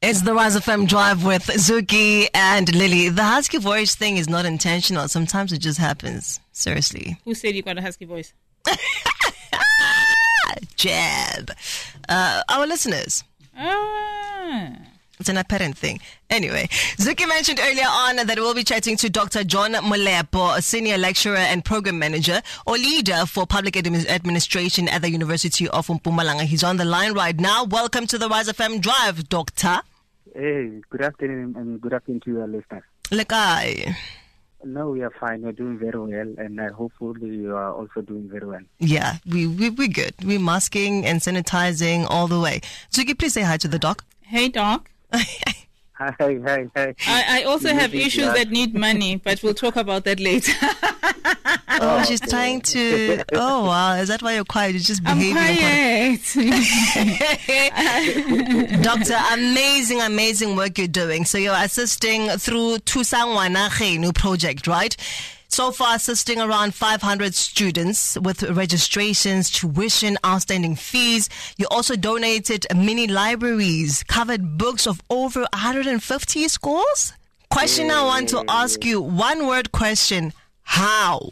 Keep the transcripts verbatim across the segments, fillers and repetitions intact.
It's the Rise F M Drive with Zuki and Lily. The husky voice thing is not intentional. Sometimes it just happens. Seriously. Who said you got a husky voice? Jab. Uh, our listeners. Ah. It's an apparent thing. Anyway, Zuki mentioned earlier on that we'll be chatting to Doctor John Molepo, a senior lecturer and program manager or leader for public admi- administration at the University of Mpumalanga. He's on the line right now. Welcome to the Rise F M Drive, Doctor. Hey, good afternoon and good afternoon to your listeners. Lekai. No, we are fine. We're doing very well, and uh, hopefully you are also doing very well. Yeah, we, we, we're good. We're masking and sanitizing all the way. Zuki, please say hi to the doc. Hey, doc. Hi, hi, hi. I, I also You have think issues that- that need money, but we'll talk about that later. Oh, she's okay. trying to... Oh, wow. Is that why you're quiet? You're just I'm behaving. quiet. Doctor, amazing, amazing work you're doing. So you're assisting through Tusangwana Genu project, right? So far, assisting around five hundred students with registrations, tuition, outstanding fees. You also donated mini libraries, covered books of over one hundred fifty schools. Question I want to ask you, one word question, how?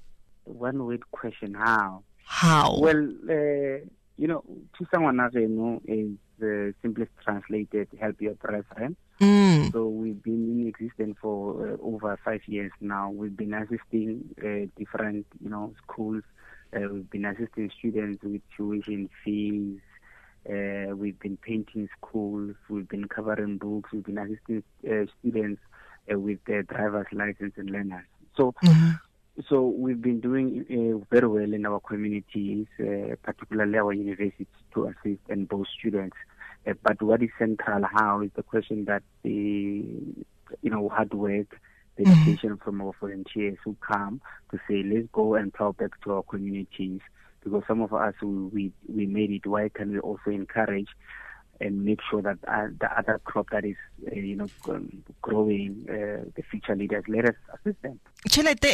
One word question, how? How? Well, uh, you know, Tusangwana is uh, simply translated, help your brethren. Mm. So we've been in existence for uh, over five years now. We've been assisting uh, different, you know, schools. Uh, we've been assisting students with tuition fees. Uh, we've been painting schools. We've been covering books. We've been assisting uh, students uh, with their driver's license and learners. So, Mm-hmm. so we've been doing uh, very well in our communities, uh, particularly our universities, to assist and both students. Uh, but what is central how is the question that the, you know, hard work, the dedication from our volunteers who come to say, let's go and plow back to our communities, because some of us, we, we, we made it. Why can we also encourage and make sure that uh, the other crop that is, uh, you know, um, growing, uh, the future leaders, let us assist them. Chelete,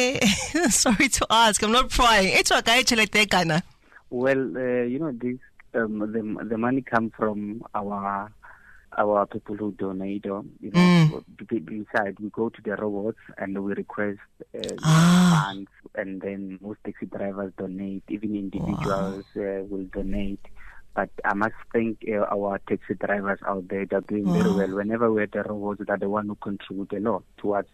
eh, sorry to ask, I'm not prying. It's okay, Chelete Kana. Well, uh, you know, this um, the the money comes from our our people who donate. Or, you know, Mm. b- b- inside we go to the robots and we request uh, Ah. funds, and then most taxi drivers donate. Even individuals uh, will donate. But I must thank uh, our taxi drivers out there. They're doing very Wow. well. Whenever we're at the robots, they're the one who contribute a lot towards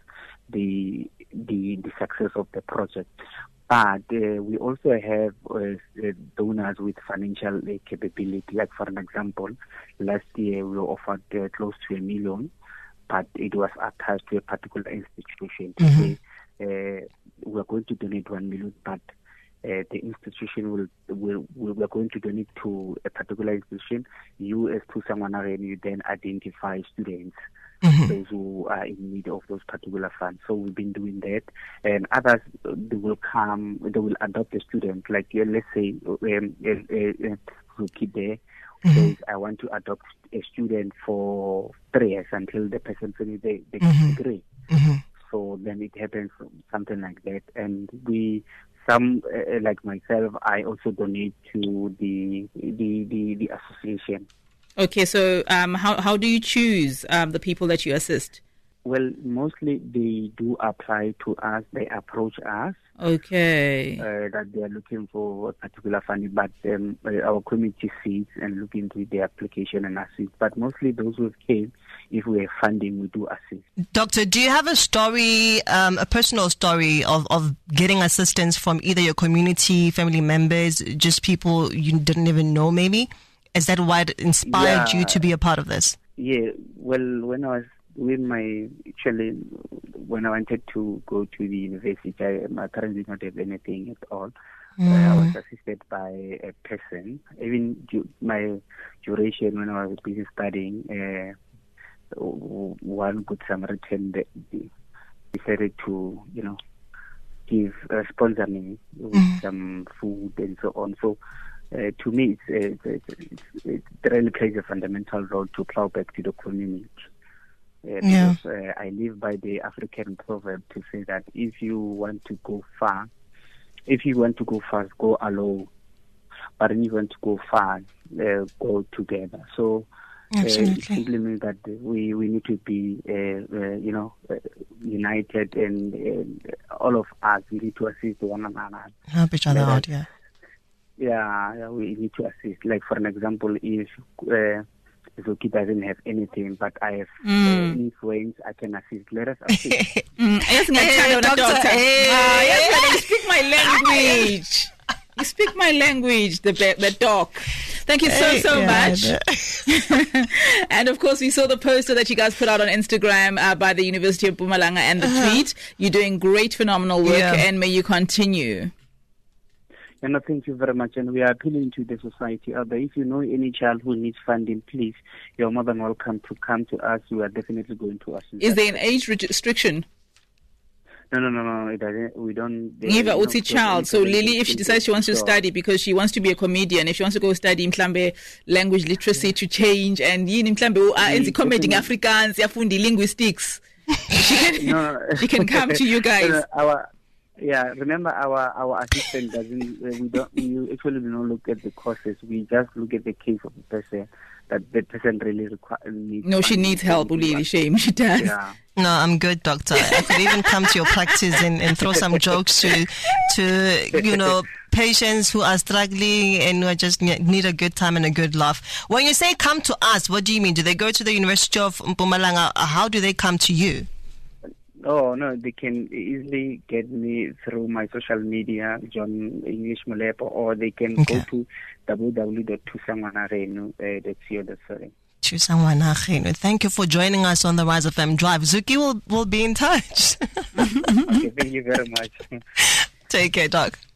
the the the success of the project. But uh, we also have uh, donors with financial uh, capability. Like, for an example, last year we were offered uh, close to a million, but it was attached to a particular institution to Mhm. say uh, we're going to donate one million, but uh, the institution will, will, will, we're going to donate to a particular institution. You, as Tusangwana, you then identify students. Mhm. Those who are in need of those particular funds. So we've been doing that, and others, uh, they will come, they will adopt a student. Like, uh, let's say, um, uh, uh, uh, kid there says, I want to adopt a student for three years until the person finishes the, the Mhm. degree. Mhm. So then it happens, something like that. And we, some uh, like myself, I also donate to the the the, the association. Okay, so um, how how do you choose um, the people that you assist? Well, mostly they do apply to us. They approach us Okay. uh, that they are looking for a particular funding, but um, uh, our committee sees and look into the application and assist. But mostly those who came, if we have funding, we do assist. Doctor, do you have a story, um, a personal story of, of getting assistance from either your community, family members, just people you didn't even know maybe? Is that what inspired Yeah. you to be a part of this? Yeah, well, when I was doing my, actually, when I wanted to go to the university, I, my parents did not have anything at all. Uh, I was assisted by a person. Even du- my duration when I was busy studying, uh, w- one good Samaritan de- de- decided to, you know, give uh, sponsor me with Mhm. some food and so on. So uh, to me, it's, uh, it's, it's, it's, it really plays a fundamental role to plow back to the community. Uh, Yeah. because uh, I live by the African proverb to say that if you want to go far, if you want to go fast, go alone. But if you want to go far, uh, go together. So Absolutely. Uh, it simply means that we, we need to be, uh, uh, you know, uh, united, and uh, all of us, we need to assist one another. Help each other out, yeah. Yeah, yeah, we need to assist. Like, for an example, if uh, Zuki doesn't have anything, but I have mm. uh, influence, I can assist. Let us assist. mm. Yes, hey, doctor. doctor. Hey. Ah, yes, you speak my language. You speak my language, the the doc. Thank you so, so yeah, much. And of course, we saw the poster that you guys put out on Instagram uh, by the University of Mpumalanga, and the uh-huh. tweet. You're doing great, phenomenal work, yeah. and may you continue. And thank you very much. And we are appealing to the society out there. If you know any child who needs funding, please, you're more than welcome to come to us. We are definitely going to assist. Is there an age restriction? No, no, no, no. It doesn't. We don't. Give a uti child. So Lily, if she decides she wants to study because she wants to be a comedian, if she wants to go study mhlambe language literacy to change, and yini mhlambe enzi comedy Afrikaans, yafundi linguistics, she can no, no. she can come to you guys. No, no, our, yeah, remember our our assistant doesn't. We don't. We actually don't look at the courses. We just look at the case of the person. That the person really requires. No, she needs help. Really, shame she does. Yeah. No, I'm good, doctor. I could even come to your practice and, and throw some jokes to, to you know, patients who are struggling and who just need a good time and a good laugh. When you say come to us, what do you mean? Do they go to the University of Mpumalanga? How do they come to you? Oh, no, they can easily get me through my social media, John English Molepo, or they can okay. go to w w w dot tusangwanarenu dot co dot za. Tusangwanarenu. Thank you for joining us on the Rise F M Drive. Zuki will, will be in touch. Okay, thank you very much. Take care, Doc.